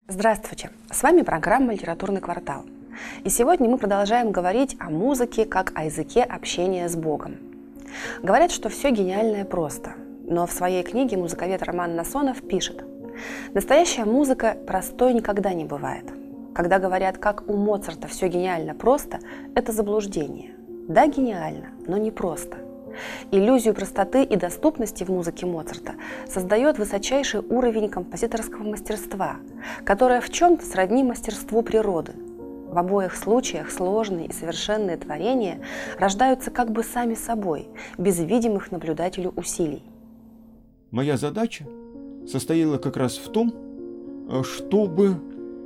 Здравствуйте! С вами программа «Литературный квартал». И сегодня мы продолжаем говорить о музыке как о языке общения с Богом. Говорят, что все гениальное просто, но в своей книге музыковед Роман Насонов пишет: «Настоящая музыка простой никогда не бывает. Когда говорят, как у Моцарта все гениально просто, это заблуждение. Да, гениально, но не просто. Иллюзию простоты и доступности в музыке Моцарта создает высочайший уровень композиторского мастерства, которое в чем-то сродни мастерству природы. В обоих случаях сложные и совершенные творения рождаются как бы сами собой, без видимых наблюдателю усилий». Моя задача состояла как раз в том, чтобы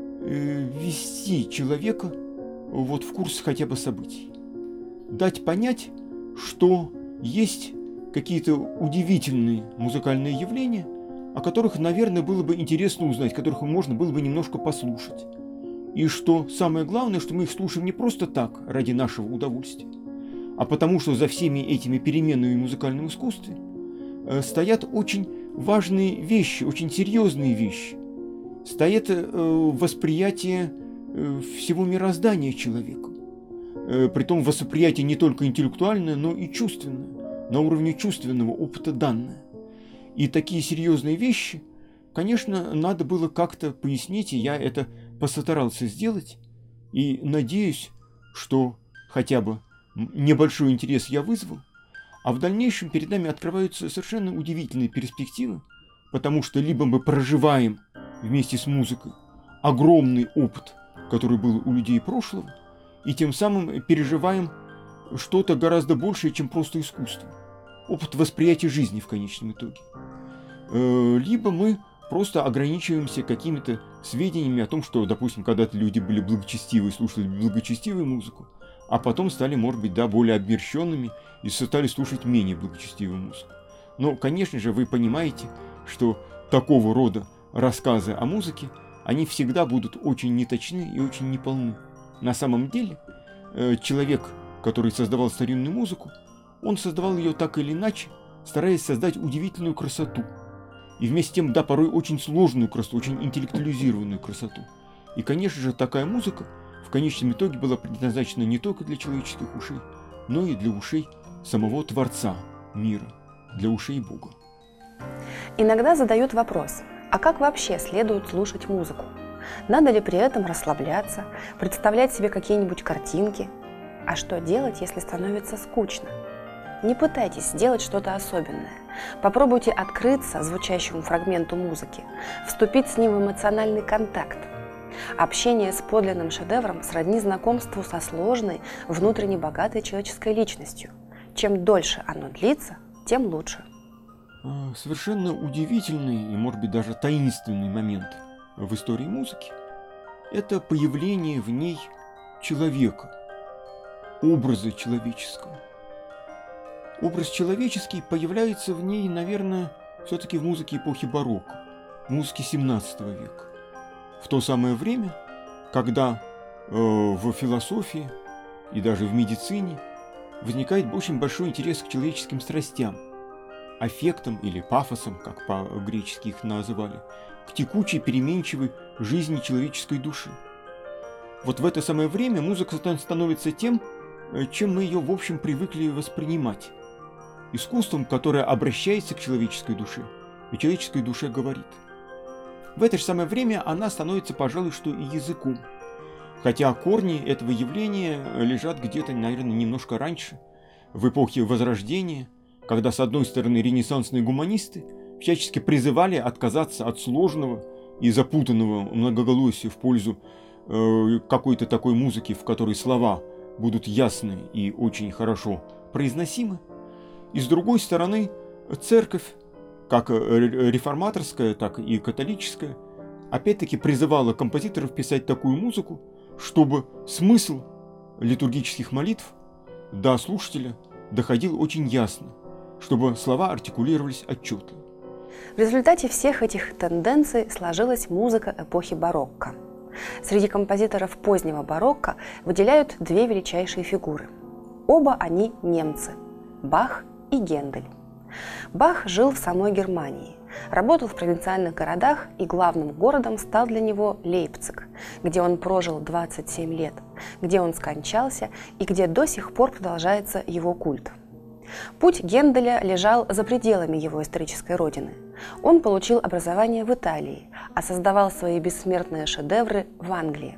ввести человека в курс хотя бы событий. Дать понять, что есть какие-то удивительные музыкальные явления, о которых, наверное, было бы интересно узнать, которых можно было бы немножко послушать. И что самое главное, что мы их слушаем не просто так, ради нашего удовольствия, а потому что за всеми этими переменами в музыкальном искусстве стоят очень важные вещи, очень серьезные вещи. Стоит восприятие всего мироздания человека. Притом восприятие не только интеллектуальное, но и чувственное, на уровне чувственного опыта данное. И такие серьезные вещи, конечно, надо было как-то пояснить, и я это постарался сделать. И надеюсь, что хотя бы небольшой интерес я вызвал, а в дальнейшем перед нами открываются совершенно удивительные перспективы, потому что либо мы проживаем вместе с музыкой огромный опыт, который был у людей прошлого, и тем самым переживаем что-то гораздо большее, чем просто искусство. Опыт восприятия жизни в конечном итоге. Либо мы просто ограничиваемся какими-то сведениями о том, что, допустим, когда-то люди были благочестивы, слушали благочестивую музыку, а потом стали, может быть, более обмерщенными и стали слушать менее благочестивую музыку. Но, конечно же, вы понимаете, что такого рода рассказы о музыке, они всегда будут очень неточны и очень неполны. На самом деле, человек, который создавал старинную музыку, он создавал ее так или иначе, стараясь создать удивительную красоту. И вместе с тем, порой очень сложную красоту, очень интеллектуализированную красоту. И, конечно же, такая музыка в конечном итоге была предназначена не только для человеческих ушей, но и для ушей самого Творца мира, для ушей Бога. Иногда задают вопрос: а как вообще следует слушать музыку? Надо ли при этом расслабляться, представлять себе какие-нибудь картинки? А что делать, если становится скучно? Не пытайтесь сделать что-то особенное. Попробуйте открыться звучащему фрагменту музыки, вступить с ним в эмоциональный контакт. Общение с подлинным шедевром сродни знакомству со сложной, внутренне богатой человеческой личностью. Чем дольше оно длится, тем лучше. Совершенно удивительный и, может быть, даже таинственный момент в истории музыки – это появление в ней человека, образа человеческого. Образ человеческий появляется в ней, наверное, все-таки в музыке эпохи барокко, в музыке 17 века. В то самое время, когда в философии и даже в медицине возникает очень большой интерес к человеческим страстям, аффектам или пафосам, как по-гречески их называли, к текучей, переменчивой жизни человеческой души. Вот в это самое время музыка становится тем, чем мы ее, в общем, привыкли воспринимать. Искусством, которое обращается к человеческой душе, и человеческой душе говорит. В это же самое время она становится, пожалуй, что и языком. Хотя корни этого явления лежат где-то, наверное, немножко раньше, в эпохе Возрождения, когда, с одной стороны, ренессансные гуманисты всячески призывали отказаться от сложного и запутанного многоголосия в пользу какой-то такой музыки, в которой слова будут ясны и очень хорошо произносимы. И с другой стороны, церковь, как реформаторская, так и католическая, опять-таки призывала композиторов писать такую музыку, чтобы смысл литургических молитв до слушателя доходил очень ясно, чтобы слова артикулировались отчетливо. В результате всех этих тенденций сложилась музыка эпохи барокко. Среди композиторов позднего барокко выделяют две величайшие фигуры. Оба они немцы – Бах и Гендель. Бах жил в самой Германии, Работал в провинциальных городах, и главным городом стал для него Лейпциг, где он прожил 27 лет, где он скончался и где до сих пор продолжается его культ. Путь Генделя лежал за пределами его исторической родины. Он получил образование в Италии, а создавал свои бессмертные шедевры в Англии.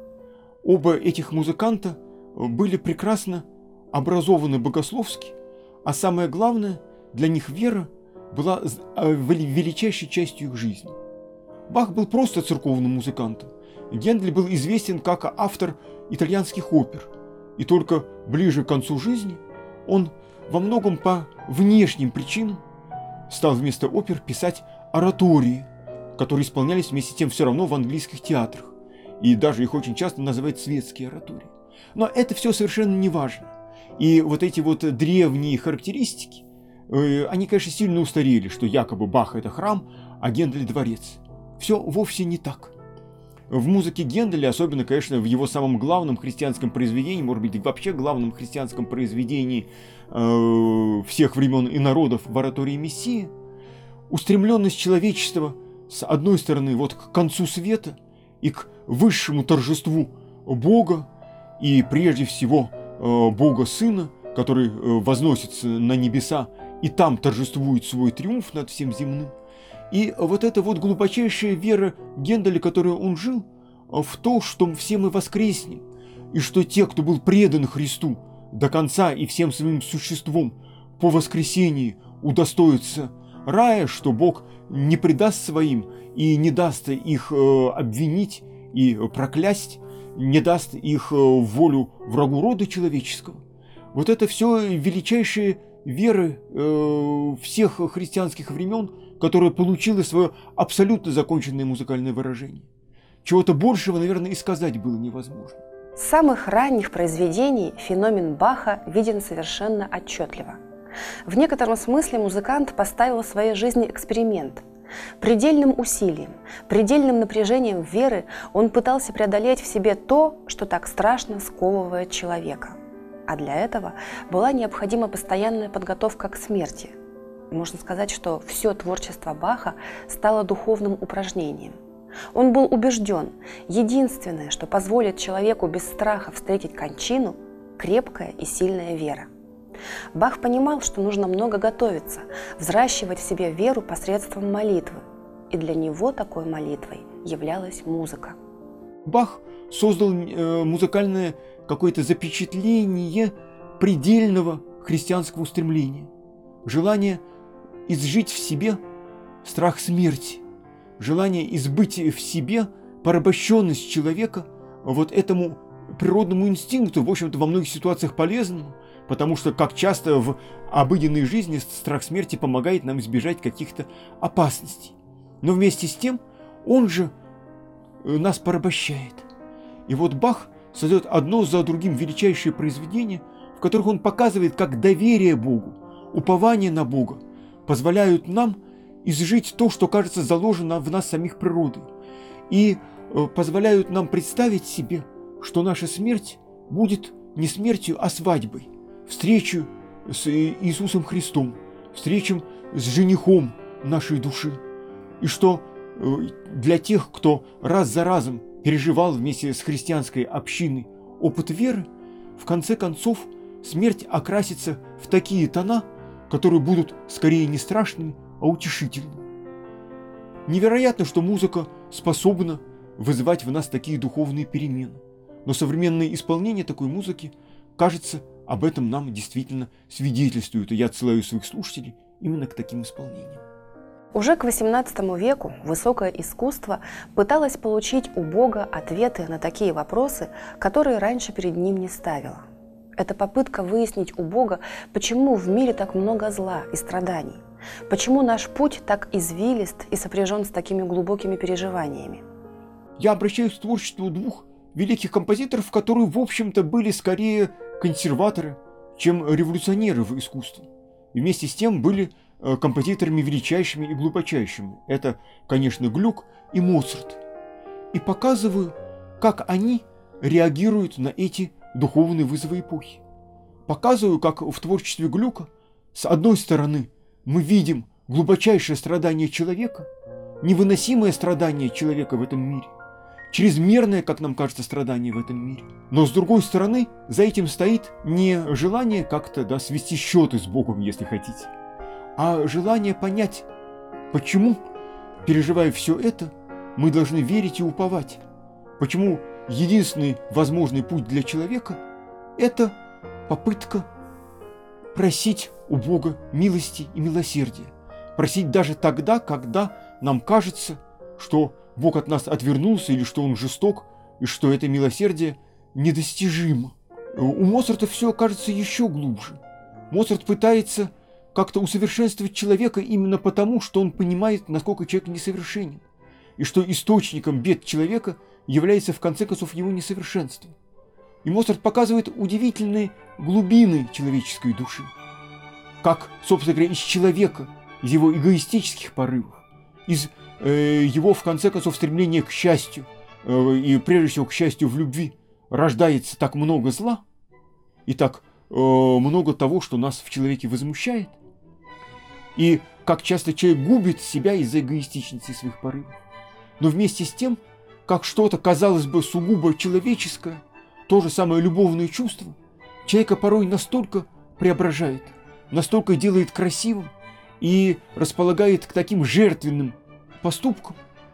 Оба этих музыканта были прекрасно образованы богословски, а самое главное, для них вера была величайшей частью их жизни. Бах был просто церковным музыкантом. Гендель был известен как автор итальянских опер, и только ближе к концу жизни он во многом по внешним причинам стал вместо опер писать оратории, которые исполнялись вместе с тем все равно в английских театрах, и даже их очень часто называют светские оратории. Но это все совершенно не важно. И вот эти вот древние характеристики, они, конечно, сильно устарели, что якобы Бах – это храм, а Гендель – дворец. Все вовсе не так. В музыке Генделя, особенно, конечно, в его самом главном христианском произведении, может быть, вообще главном христианском произведении всех времен и народов в оратории Мессии, устремленность человечества с одной стороны вот к концу света и к высшему торжеству Бога, и прежде всего Бога Сына, который возносится на небеса и там торжествует свой триумф над всем земным. И вот эта вот глубочайшая вера Генделя, которой он жил, в то, что все мы воскреснем, и что те, кто был предан Христу до конца и всем своим существом по воскресении удостоятся рая, что Бог не предаст своим и не даст их обвинить и проклясть, не даст их волю врагу рода человеческого. Вот это все величайшие веры всех христианских времен, которая получила свое абсолютно законченное музыкальное выражение. Чего-то большего, наверное, и сказать было невозможно. С самых ранних произведений феномен Баха виден совершенно отчетливо. В некотором смысле музыкант поставил в своей жизни эксперимент. Предельным усилием, предельным напряжением веры он пытался преодолеть в себе то, что так страшно сковывает человека. А для этого была необходима постоянная подготовка к смерти. Можно сказать, что все творчество Баха стало духовным упражнением. Он был убежден, единственное, что позволит человеку без страха встретить кончину – крепкая и сильная вера. Бах понимал, что нужно много готовиться, взращивать в себе веру посредством молитвы. И для него такой молитвой являлась музыка. Бах создал музыкальное какое-то запечатление предельного христианского устремления. Желание изжить в себе страх смерти, желание избыть в себе порабощенность человека вот этому природному инстинкту, в общем-то, во многих ситуациях полезному, потому что, как часто в обыденной жизни, страх смерти помогает нам избежать каких-то опасностей. Но вместе с тем он же нас порабощает. И вот Бах создает одно за другим величайшие произведения, в которых он показывает, как доверие Богу, упование на Бога позволяют нам изжить то, что кажется заложено в нас самих природой, и позволяют нам представить себе, что наша смерть будет не смертью, а свадьбой, встречей с Иисусом Христом, встречей с женихом нашей души, и что для тех, кто раз за разом переживал вместе с христианской общиной опыт веры, в конце концов смерть окрасится в такие тона, которые будут скорее не страшными, а утешительными. Невероятно, что музыка способна вызывать в нас такие духовные перемены. Но современное исполнение такой музыки, кажется, об этом нам действительно свидетельствует. И я отсылаю своих слушателей именно к таким исполнениям. Уже к XVIII веку высокое искусство пыталось получить у Бога ответы на такие вопросы, которые раньше перед ним не ставило. Это попытка выяснить у Бога, почему в мире так много зла и страданий, почему наш путь так извилист и сопряжен с такими глубокими переживаниями. Я обращаюсь к творчеству двух великих композиторов, которые, в общем-то, были скорее консерваторы, чем революционеры в искусстве. И вместе с тем были композиторами величайшими и глубочайшими. Это, конечно, Глюк и Моцарт. И показываю, как они реагируют на эти духовные вызовы эпохи. Показываю, как в творчестве Глюка, с одной стороны, мы видим глубочайшее страдание человека, невыносимое страдание человека в этом мире, чрезмерное, как нам кажется, страдание в этом мире. Но с другой стороны, за этим стоит не желание как-то свести счеты с Богом, если хотите, а желание понять, почему, переживая все это, мы должны верить и уповать. Почему единственный возможный путь для человека – это попытка просить у Бога милости и милосердия. Просить даже тогда, когда нам кажется, что Бог от нас отвернулся или что Он жесток, и что это милосердие недостижимо. У Моцарта все кажется еще глубже. Моцарт пытается как-то усовершенствовать человека именно потому, что он понимает, насколько человек несовершенен, и что источником бед человека является в конце концов его несовершенство. И Моцарт показывает удивительные глубины человеческой души. Как, собственно говоря, из человека, из его эгоистических порывов, из его, в конце концов, стремления к счастью, и прежде всего к счастью в любви, рождается так много зла, и так много того, что нас в человеке возмущает, и как часто человек губит себя из-за эгоистичности своих порывов. Но вместе с тем, как что-то, казалось бы, сугубо человеческое, то же самое любовное чувство, человека порой настолько преображает, настолько делает красивым и располагает к таким жертвенным поступкам,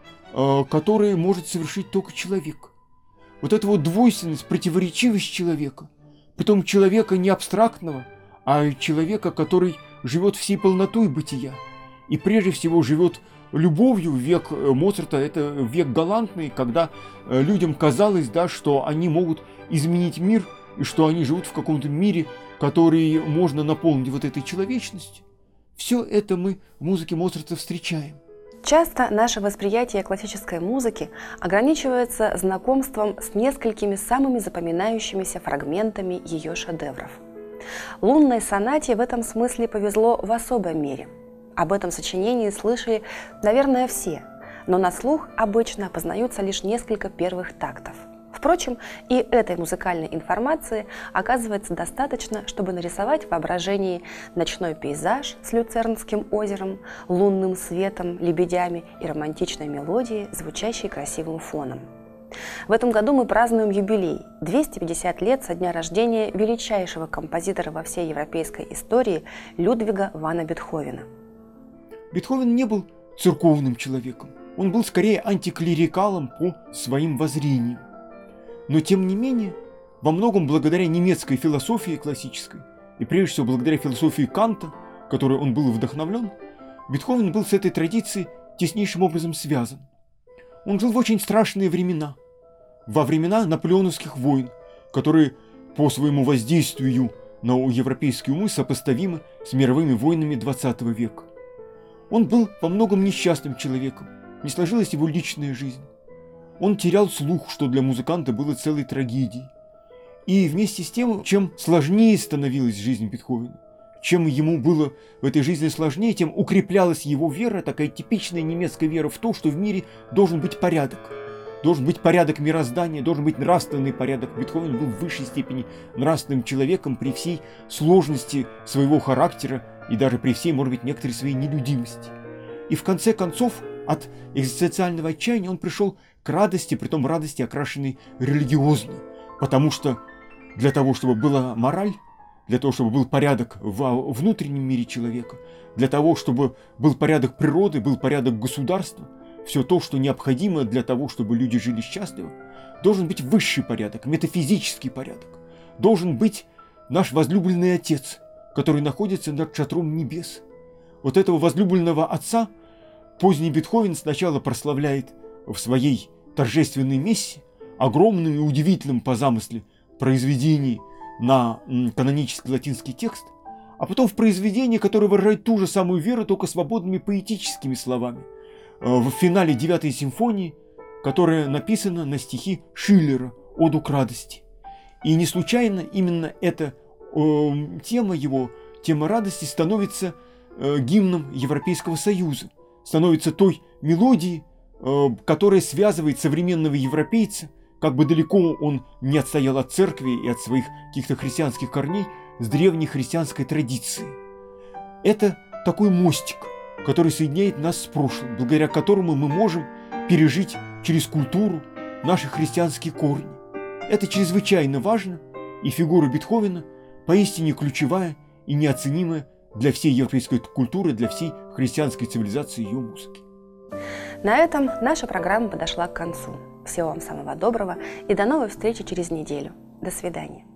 которые может совершить только человек. Вот эта вот двойственность, противоречивость человека, притом человека не абстрактного, а человека, который живет всей полнотой бытия, и прежде всего живет любовью. Век Моцарта – это век галантный, когда людям казалось, что они могут изменить мир, и что они живут в каком-то мире, который можно наполнить вот этой человечностью. Все это мы в музыке Моцарта встречаем. Часто наше восприятие классической музыки ограничивается знакомством с несколькими самыми запоминающимися фрагментами ее шедевров. «Лунной сонате» в этом смысле повезло в особой мере. Об этом сочинении слышали, наверное, все, но на слух обычно познаются лишь несколько первых тактов. Впрочем, и этой музыкальной информации оказывается достаточно, чтобы нарисовать в воображении ночной пейзаж с Люцернским озером, лунным светом, лебедями и романтичной мелодией, звучащей красивым фоном. В этом году мы празднуем юбилей – 250 лет со дня рождения величайшего композитора во всей европейской истории Людвига вана Бетховена. Бетховен не был церковным человеком, он был скорее антиклерикалом по своим воззрениям. Но тем не менее, во многом благодаря немецкой философии классической, и прежде всего благодаря философии Канта, которой он был вдохновлен, Бетховен был с этой традицией теснейшим образом связан. Он жил в очень страшные времена, во времена наполеоновских войн, которые по своему воздействию на европейские умы сопоставимы с мировыми войнами XX века. Он был во многом несчастным человеком, не сложилась его личная жизнь. Он терял слух, что для музыканта было целой трагедией. И вместе с тем, чем сложнее становилась жизнь Бетховена, чем ему было в этой жизни сложнее, тем укреплялась его вера, такая типичная немецкая вера в то, что в мире должен быть порядок. Должен быть порядок мироздания, должен быть нравственный порядок. Бетховен был в высшей степени нравственным человеком при всей сложности своего характера и даже при всей, может быть, некоторой своей нелюдимости. И в конце концов, от экзистенциального отчаяния он пришел к радости, притом радости, окрашенной религиозно. Потому что для того, чтобы была мораль, для того, чтобы был порядок во внутреннем мире человека, для того, чтобы был порядок природы, был порядок государства, все то, что необходимо для того, чтобы люди жили счастливо, должен быть высший порядок, метафизический порядок. Должен быть наш возлюбленный Отец, который находится над шатром небес. Вот этого возлюбленного Отца поздний Бетховен сначала прославляет в своей торжественной мессе, огромном и удивительном по замысле произведении на канонический латинский текст, а потом в произведении, которое выражает ту же самую веру, только свободными поэтическими словами, в финале 9-й симфонии, которая написана на стихи Шиллера «Оду к радости». И не случайно именно эта тема его, тема радости, становится гимном Европейского Союза, становится той мелодией, которая связывает современного европейца, как бы далеко он не отстоял от церкви и от своих каких-то христианских корней, с древней христианской традицией. Это такой мостик который соединяет нас с прошлым, благодаря которому мы можем пережить через культуру наши христианские корни. Это чрезвычайно важно, и фигура Бетховена поистине ключевая и неоценимая для всей европейской культуры, для всей христианской цивилизации и ее музыки. На этом наша программа подошла к концу. Всего вам самого доброго и до новой встречи через неделю. До свидания.